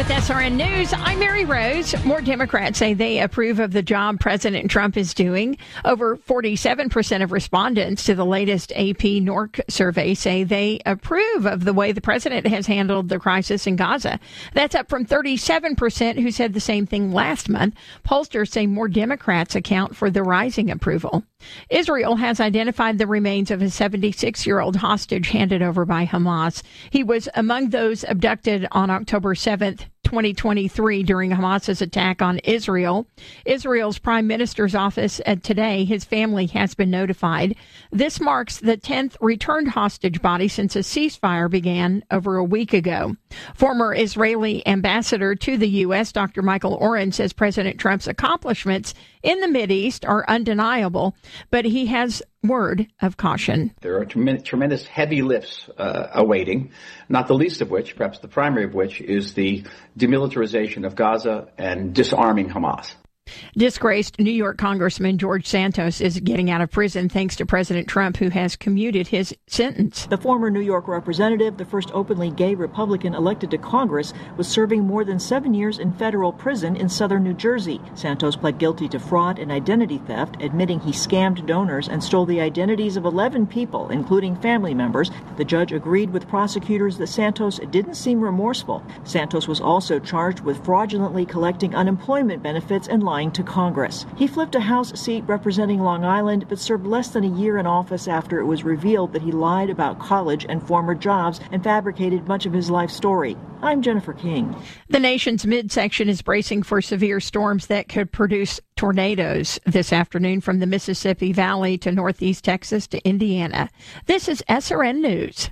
With SRN News, I'm Mary Rose. More Democrats say they approve of the job President Trump is doing. Over 47% of respondents to the latest AP NORC survey say they approve of the way the president has handled the crisis in Gaza. That's up from 37% who said the same thing last month. Pollsters say more Democrats account for the rising approval. Israel has identified the remains of a 76-year-old hostage handed over by Hamas. He was among those abducted on October 7th, 2023 during Hamas's attack on Israel. Israel's prime minister's office today, his family has been notified. This marks the 10th returned hostage body since a ceasefire began over a week ago. Former Israeli ambassador to the U.S., Dr. Michael Oren, says President Trump's accomplishments in the Mideast are undeniable, but he has word of caution. There are tremendous heavy lifts awaiting, not the least of which, perhaps the primary of which, is the demilitarization of Gaza and disarming Hamas. Disgraced New York Congressman George Santos is getting out of prison thanks to President Trump, who has commuted his sentence. The former New York representative, the first openly gay Republican elected to Congress, was serving more than 7 years in federal prison in southern New Jersey. Santos pled guilty to fraud and identity theft, admitting he scammed donors and stole the identities of 11 people, including family members. The judge agreed with prosecutors that Santos didn't seem remorseful. Santos was also charged with fraudulently collecting unemployment benefits and lying to Congress. He flipped a House seat representing Long Island, but served less than a year in office after it was revealed that he lied about college and former jobs and fabricated much of his life story. I'm Jennifer King. The nation's midsection is bracing for severe storms that could produce tornadoes this afternoon from the Mississippi Valley to northeast Texas to Indiana. This is SRN News.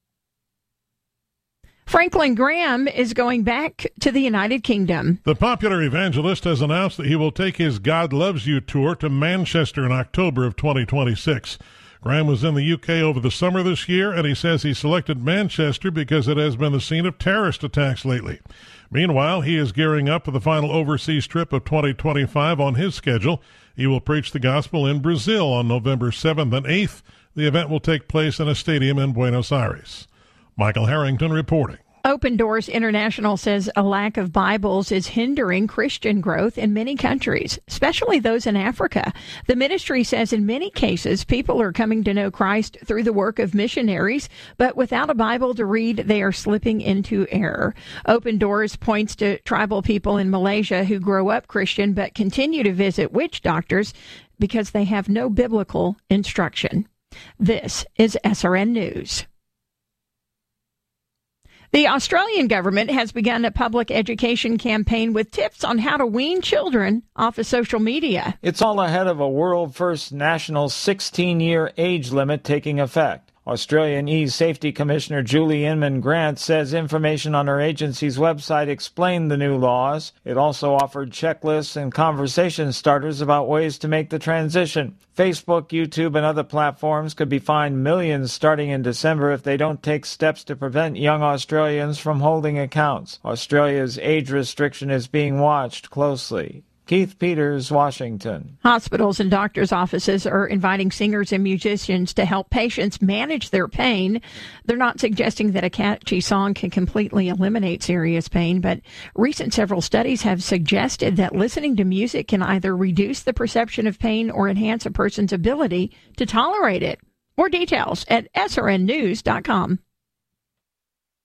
Franklin Graham is going back to the United Kingdom. The popular evangelist has announced that he will take his God Loves You tour to Manchester in October of 2026. Graham was in the UK over the summer this year, and he says he selected Manchester because it has been the scene of terrorist attacks lately. Meanwhile, he is gearing up for the final overseas trip of 2025 on his schedule. He will preach the gospel in Brazil on November 7th and 8th. The event will take place in a stadium in Buenos Aires. Michael Harrington reporting. Open Doors International says a lack of Bibles is hindering Christian growth in many countries, especially those in Africa. The ministry says in many cases, people are coming to know Christ through the work of missionaries, but without a Bible to read, they are slipping into error. Open Doors points to tribal people in Malaysia who grow up Christian but continue to visit witch doctors because they have no biblical instruction. This is SRN News. The Australian government has begun a public education campaign with tips on how to wean children off of social media. It's all ahead of a world-first national 16-year age limit taking effect. Australian E-Safety Commissioner Julie Inman-Grant says information on her agency's website explained the new laws. It also offered checklists and conversation starters about ways to make the transition. Facebook, YouTube, and other platforms could be fined millions starting in December if they don't take steps to prevent young Australians from holding accounts. Australia's age restriction is being watched closely. Keith Peters, Washington. Hospitals and doctors' offices are inviting singers and musicians to help patients manage their pain. They're not suggesting that a catchy song can completely eliminate serious pain, but several studies have suggested that listening to music can either reduce the perception of pain or enhance a person's ability to tolerate it. More details at srnnews.com.